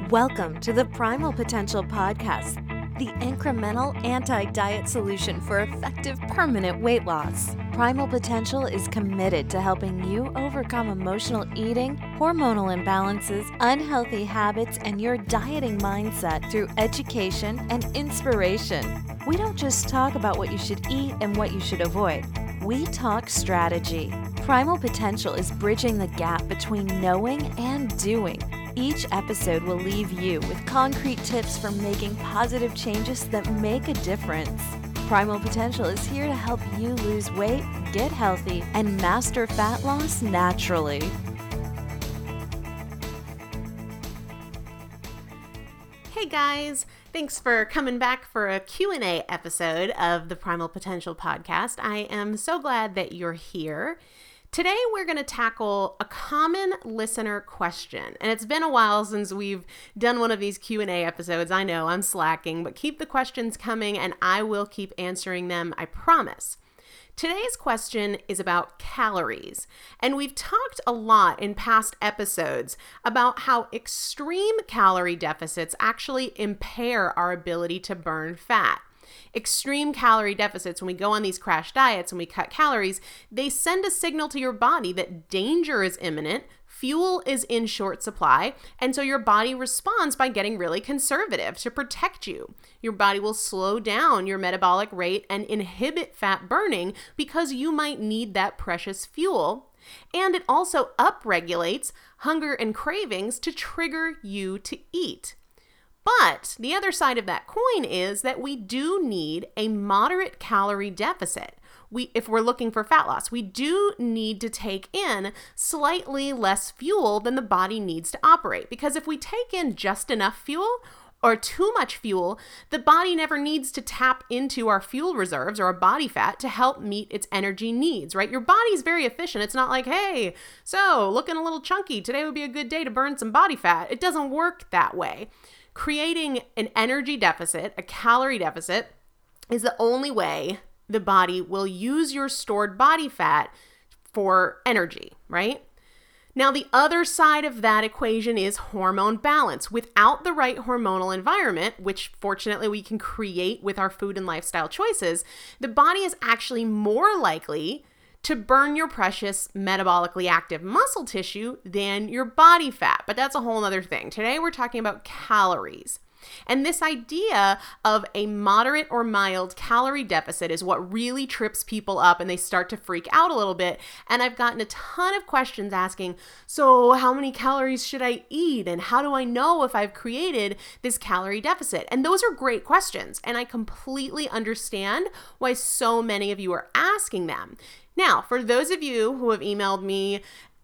Welcome to the Primal Potential Podcast, the incremental anti-diet solution for effective permanent weight loss. Primal Potential is committed to helping you overcome emotional eating, hormonal imbalances, unhealthy habits, and your dieting mindset through education and inspiration. We don't just talk about what you should eat and what you should avoid. We talk strategy. Primal Potential is bridging the gap between knowing and doing. Each episode will leave you with concrete tips for making positive changes that make a difference. Primal Potential is here to help you lose weight, get healthy, and master fat loss naturally. Hey guys, thanks for coming back for a Q&A episode of the Primal Potential Podcast. I am so glad that you're here. Today, we're going to tackle a common listener question, and it's been a while since we've done one of these Q&A episodes. I know I'm slacking, but keep the questions coming and I will keep answering them, I promise. Today's question is about calories, and we've talked a lot in past episodes about how extreme calorie deficits actually impair our ability to burn fat. Extreme calorie deficits, when we go on these crash diets and we cut calories, they send a signal to your body that danger is imminent, fuel is in short supply, and so your body responds by getting really conservative to protect you. Your body will slow down your metabolic rate and inhibit fat burning because you might need that precious fuel. And it also upregulates hunger and cravings to trigger you to eat. But the other side of that coin is that we do need a moderate calorie deficit. If we're looking for fat loss, we do need to take in slightly less fuel than the body needs to operate. Because if we take in just enough fuel or too much fuel, the body never needs to tap into our fuel reserves or our body fat to help meet its energy needs, right? Your body's very efficient. It's not like, hey, so looking a little chunky, today would be a good day to burn some body fat. It doesn't work that way. Creating an energy deficit, a calorie deficit, is the only way the body will use your stored body fat for energy, right? Now, the other side of that equation is hormone balance. Without the right hormonal environment, which fortunately we can create with our food and lifestyle choices, the body is actually more likely to burn your precious metabolically active muscle tissue than your body fat. But that's a whole other thing. Today we're talking about calories. And this idea of a moderate or mild calorie deficit is what really trips people up and they start to freak out a little bit. And I've gotten a ton of questions asking, so how many calories should I eat? And how do I know if I've created this calorie deficit? And those are great questions. And I completely understand why so many of you are asking them. Now, for those of you who have emailed me,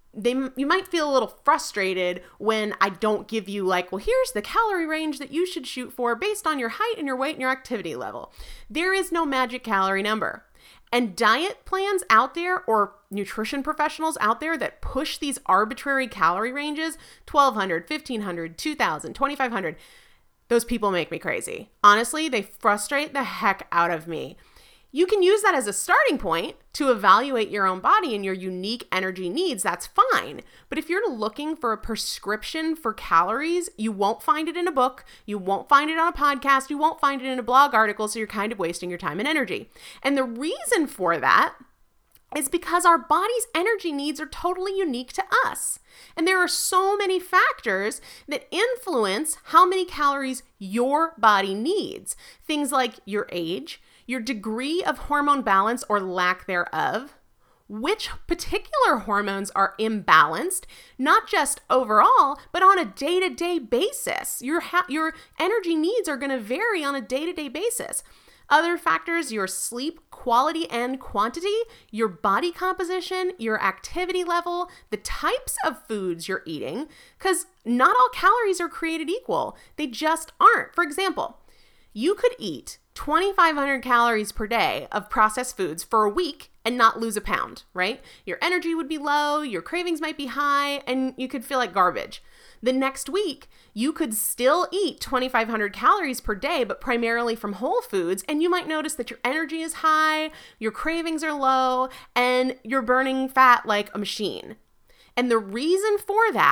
you might feel a little frustrated when I don't give you well, here's the calorie range that you should shoot for based on your height and your weight and your activity level. There is no magic calorie number. And diet plans out there or nutrition professionals out there that push these arbitrary calorie ranges, 1,200, 1,500, 2,000, 2,500, those people make me crazy. Honestly, they frustrate the heck out of me. You can use that as a starting point to evaluate your own body and your unique energy needs. That's fine. But if you're looking for a prescription for calories, you won't find it in a book. You won't find it on a podcast. You won't find it in a blog article. So you're kind of wasting your time and energy. And the reason for that is because our body's energy needs are totally unique to us. And there are so many factors that influence how many calories your body needs. Things like your age, your degree of hormone balance or lack thereof, which particular hormones are imbalanced, not just overall, but on a day-to-day basis. Your energy needs are going to vary on a day-to-day basis. Other factors, your sleep quality and quantity, your body composition, your activity level, the types of foods you're eating, because not all calories are created equal. They just aren't. For example, you could eat 2,500 calories per day of processed foods for a week and not lose a pound, right? Your energy would be low, your cravings might be high, and you could feel like garbage. The next week, you could still eat 2,500 calories per day, but primarily from whole foods, and you might notice that your energy is high, your cravings are low, and you're burning fat like a machine. And the reason for that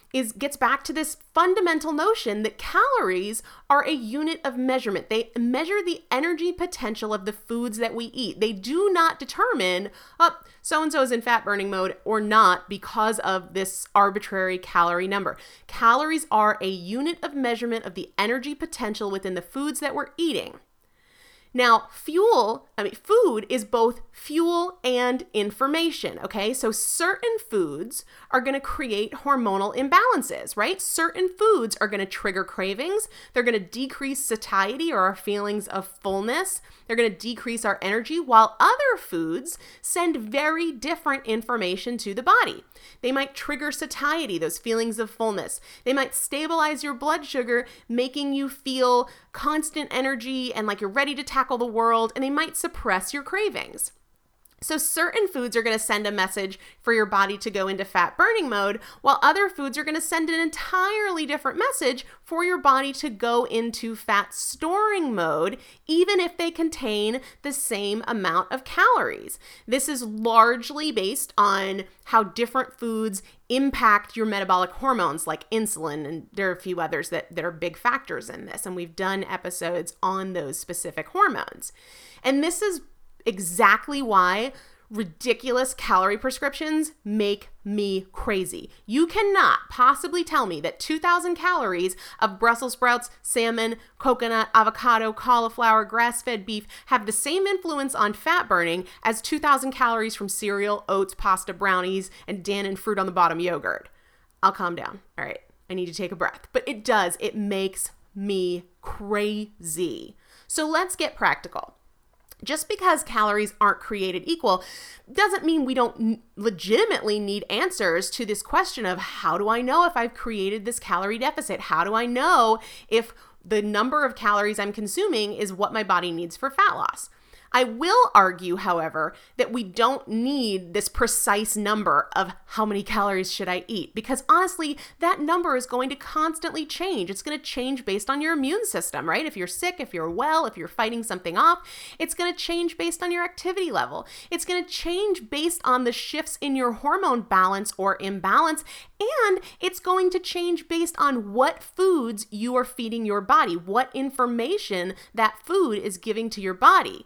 gets back to this fundamental notion that calories are a unit of measurement. They measure the energy potential of the foods that we eat. They do not determine, so-and-so is in fat burning mode or not because of this arbitrary calorie number. Calories are a unit of measurement of the energy potential within the foods that we're eating. Now, food is both fuel and information, okay? So certain foods are going to create hormonal imbalances, right? Certain foods are going to trigger cravings. They're going to decrease satiety or our feelings of fullness. They're going to decrease our energy, while other foods send very different information to the body. They might trigger satiety, those feelings of fullness. They might stabilize your blood sugar, making you feel constant energy and like you're ready to tackle the world, and they might suppress your cravings. So certain foods are going to send a message for your body to go into fat burning mode, while other foods are going to send an entirely different message for your body to go into fat storing mode, even if they contain the same amount of calories. This is largely based on how different foods impact your metabolic hormones like insulin, and there are a few others that are big factors in this, and we've done episodes on those specific hormones. And this is exactly why ridiculous calorie prescriptions make me crazy. You cannot possibly tell me that 2,000 calories of Brussels sprouts, salmon, coconut, avocado, cauliflower, grass-fed beef have the same influence on fat burning as 2,000 calories from cereal, oats, pasta, brownies, and Dannon fruit on the bottom yogurt. I'll calm down. All right, I need to take a breath. But it does. It makes me crazy. So let's get practical. Just because calories aren't created equal doesn't mean we don't legitimately need answers to this question of how do I know if I've created this calorie deficit? How do I know if the number of calories I'm consuming is what my body needs for fat loss? I will argue, however, that we don't need this precise number of how many calories should I eat, because honestly, that number is going to constantly change. It's going to change based on your immune system, right? If you're sick, if you're well, if you're fighting something off, it's going to change based on your activity level. It's going to change based on the shifts in your hormone balance or imbalance, and it's going to change based on what foods you are feeding your body, what information that food is giving to your body.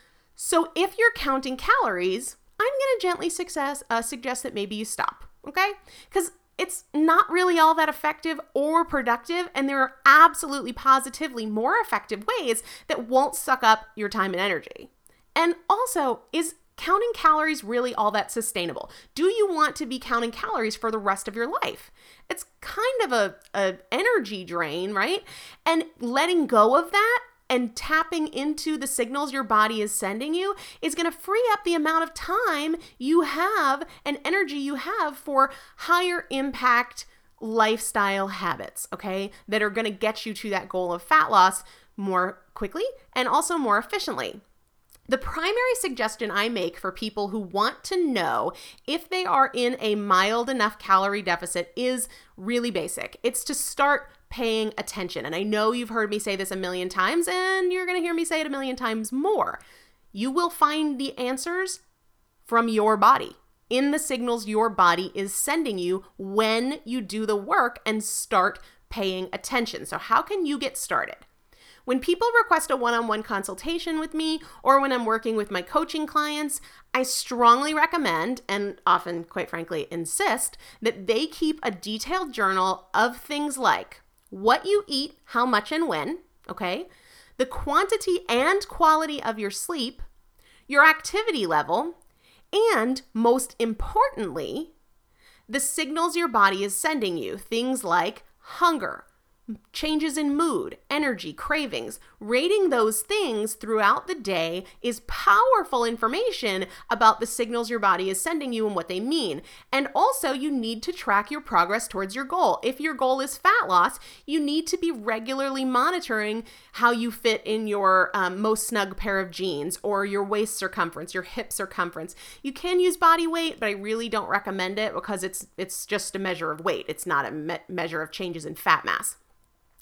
So if you're counting calories, I'm going to gently suggest that maybe you stop, okay? Because it's not really all that effective or productive, and there are absolutely positively more effective ways that won't suck up your time and energy. And also, is counting calories really all that sustainable? Do you want to be counting calories for the rest of your life? It's kind of a energy drain, right? And letting go of that and tapping into the signals your body is sending you is going to free up the amount of time you have and energy you have for higher impact lifestyle habits, okay, that are going to get you to that goal of fat loss more quickly and also more efficiently. The primary suggestion I make for people who want to know if they are in a mild enough calorie deficit is really basic. It's to start paying attention. And I know you've heard me say this a million times, and you're going to hear me say it a million times more. You will find the answers from your body, in the signals your body is sending you when you do the work and start paying attention. So how can you get started? When people request a one-on-one consultation with me, or when I'm working with my coaching clients, I strongly recommend, and often, quite frankly, insist, that they keep a detailed journal of things like what you eat, how much and when, okay? The quantity and quality of your sleep, your activity level, and most importantly, the signals your body is sending you, things like hunger, changes in mood, energy, cravings. Rating those things throughout the day is powerful information about the signals your body is sending you and what they mean. And also, you need to track your progress towards your goal. If your goal is fat loss, you need to be regularly monitoring how you fit in your most snug pair of jeans, or your waist circumference, your hip circumference. You can use body weight, but I really don't recommend it because it's just a measure of weight. It's not a measure of changes in fat mass.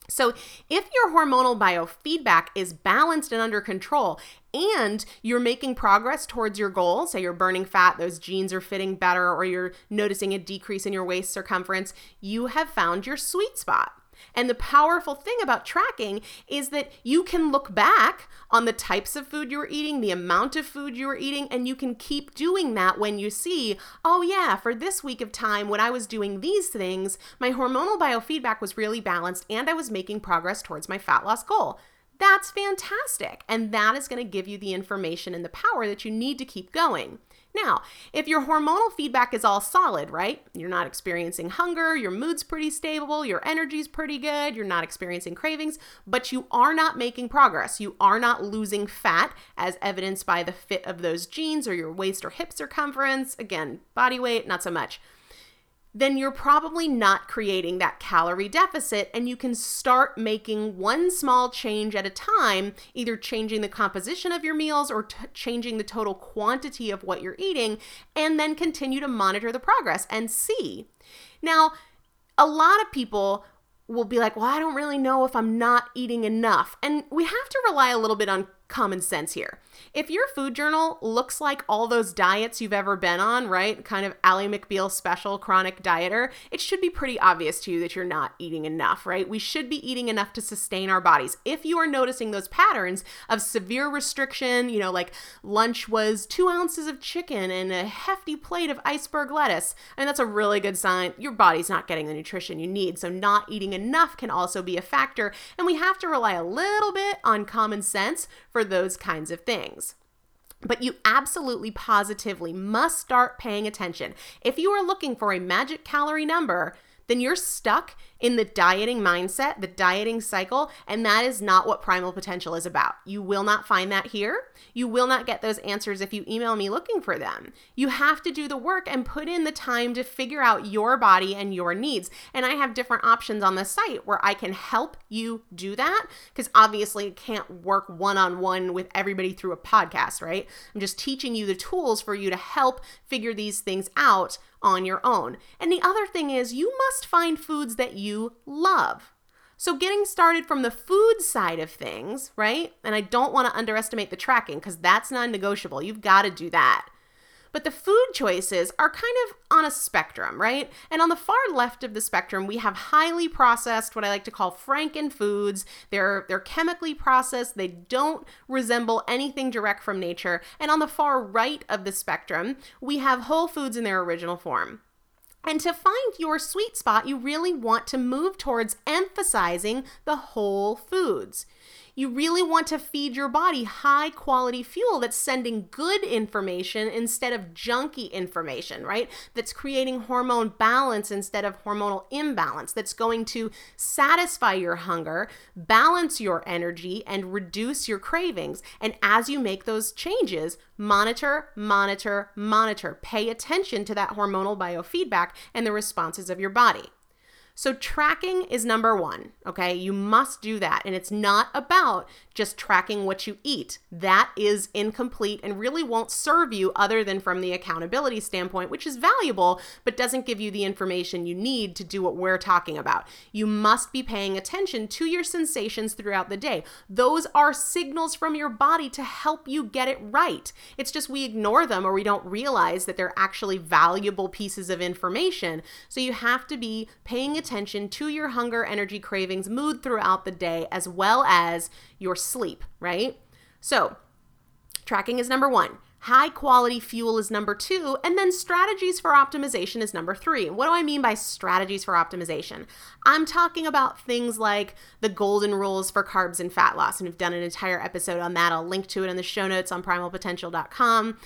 So if your hormonal biofeedback is balanced and under control, and you're making progress towards your goal, say you're burning fat, those jeans are fitting better, or you're noticing a decrease in your waist circumference, you have found your sweet spot. And the powerful thing about tracking is that you can look back on the types of food you were eating, the amount of food you were eating, and you can keep doing that when you see, oh yeah, for this week of time when I was doing these things, my hormonal biofeedback was really balanced and I was making progress towards my fat loss goal. That's fantastic. And that is going to give you the information and the power that you need to keep going. Now, if your hormonal feedback is all solid, right? You're not experiencing hunger, your mood's pretty stable, your energy's pretty good, you're not experiencing cravings, but you are not making progress. You are not losing fat as evidenced by the fit of those jeans or your waist or hip circumference. Again, body weight, not so much. Then you're probably not creating that calorie deficit, and you can start making one small change at a time, either changing the composition of your meals or changing the total quantity of what you're eating, and then continue to monitor the progress and see. Now, a lot of people will be like, well, I don't really know if I'm not eating enough. And we have to rely a little bit on common sense here. If your food journal looks like all those diets you've ever been on, right? Kind of Ally McBeal special chronic dieter, it should be pretty obvious to you that you're not eating enough, right? We should be eating enough to sustain our bodies. If you are noticing those patterns of severe restriction, like lunch was 2 ounces of chicken and a hefty plate of iceberg lettuce, and that's a really good sign your body's not getting the nutrition you need. So not eating enough can also be a factor, and we have to rely a little bit on common sense for those kinds of things. But you absolutely positively must start paying attention. If you are looking for a magic calorie number, then you're stuck in the dieting mindset, the dieting cycle, and that is not what Primal Potential is about. You will not find that here. You will not get those answers if you email me looking for them. You have to do the work and put in the time to figure out your body and your needs. And I have different options on the site where I can help you do that, because obviously it can't work one-on-one with everybody through a podcast, right? I'm just teaching you the tools for you to help figure these things out on your own. And the other thing is you must find foods that you love. So getting started from the food side of things, right? And I don't want to underestimate the tracking because that's non-negotiable. You've got to do that. But the food choices are kind of on a spectrum, right? And on the far left of the spectrum, we have highly processed, what I like to call Franken foods. They're chemically processed. They don't resemble anything direct from nature. And on the far right of the spectrum, we have whole foods in their original form. And to find your sweet spot, you really want to move towards emphasizing the whole foods. You really want to feed your body high quality fuel that's sending good information instead of junky information, right? That's creating hormone balance instead of hormonal imbalance, that's going to satisfy your hunger, balance your energy, and reduce your cravings. And as you make those changes, monitor, monitor, monitor. Pay attention to that hormonal biofeedback and the responses of your body. So tracking is number one, okay? You must do that. And it's not about just tracking what you eat. That is incomplete and really won't serve you other than from the accountability standpoint, which is valuable, but doesn't give you the information you need to do what we're talking about. You must be paying attention to your sensations throughout the day. Those are signals from your body to help you get it right. It's just we ignore them or we don't realize that they're actually valuable pieces of information. So you have to be paying attention to your hunger, energy, cravings, mood throughout the day, as well as your sleep, right? So tracking is number one. High quality fuel is number two, and then strategies for optimization is number three. What do I mean by strategies for optimization? I'm talking about things like the golden rules for carbs and fat loss, and we've done an entire episode on that. I'll link to it in the show notes on primalpotential.com.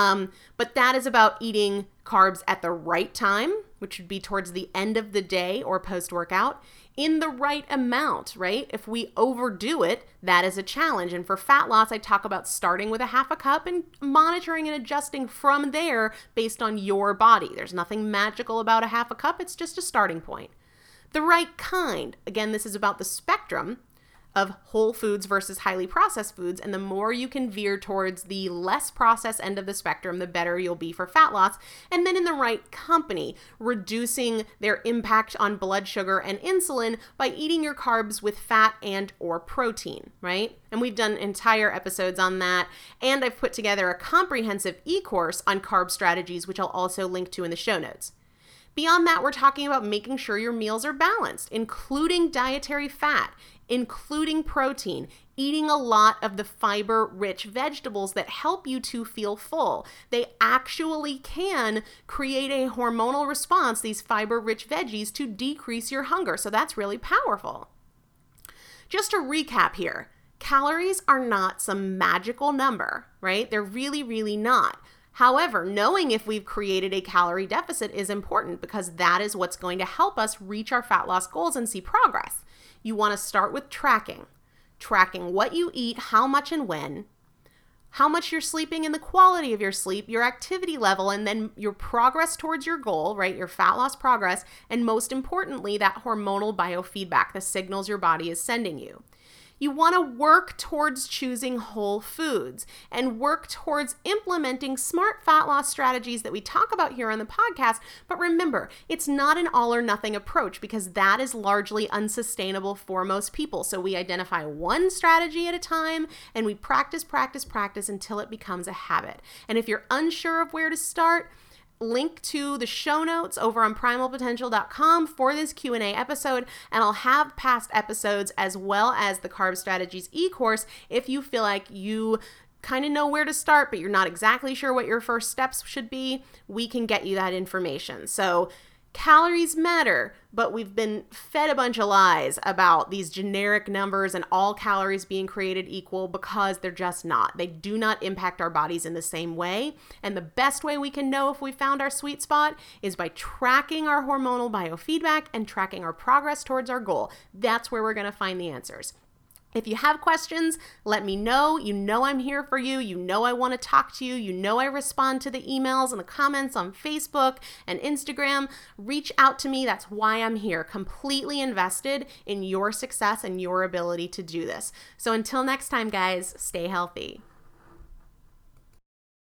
But that is about eating carbs at the right time, which would be towards the end of the day or post-workout, in the right amount, right? If we overdo it, that is a challenge. And for fat loss, I talk about starting with a half a cup and monitoring and adjusting from there based on your body. There's nothing magical about a half a cup. It's just a starting point. The right kind, again, this is about the spectrum of whole foods versus highly processed foods. And the more you can veer towards the less processed end of the spectrum, the better you'll be for fat loss. And then in the right company, reducing their impact on blood sugar and insulin by eating your carbs with fat and or protein, right? And we've done entire episodes on that. And I've put together a comprehensive e-course on carb strategies, which I'll also link to in the show notes. Beyond that, we're talking about making sure your meals are balanced, including dietary fat, including protein, eating a lot of the fiber-rich vegetables that help you to feel full. They actually can create a hormonal response, these fiber-rich veggies, to decrease your hunger. So that's really powerful. Just to recap here, calories are not some magical number, right? They're really, really not. However, knowing if we've created a calorie deficit is important because that is what's going to help us reach our fat loss goals and see progress. You want to start with tracking what you eat, how much and when, how much you're sleeping and the quality of your sleep, your activity level, and then your progress towards your goal, right? Your fat loss progress, and most importantly, that hormonal biofeedback, the signals your body is sending you. You want to work towards choosing whole foods and work towards implementing smart fat loss strategies that we talk about here on the podcast. But remember, it's not an all or nothing approach because that is largely unsustainable for most people. So we identify one strategy at a time and we practice until it becomes a habit. And if you're unsure of where to start, link to the show notes over on primalpotential.com for this Q&A episode, and I'll have past episodes as well as the Carb Strategies e-course if you feel like you kind of know where to start, but you're not exactly sure what your first steps should be. We can get you that information. So calories matter, but we've been fed a bunch of lies about these generic numbers and all calories being created equal because they're just not. They do not impact our bodies in the same way. And the best way we can know if we found our sweet spot is by tracking our hormonal biofeedback and tracking our progress towards our goal. That's where we're going to find the answers. If you have questions, let me know. You know I'm here for you. You know I want to talk to you. You know I respond to the emails and the comments on Facebook and Instagram. Reach out to me. That's why I'm here, completely invested in your success and your ability to do this. So until next time, guys, stay healthy.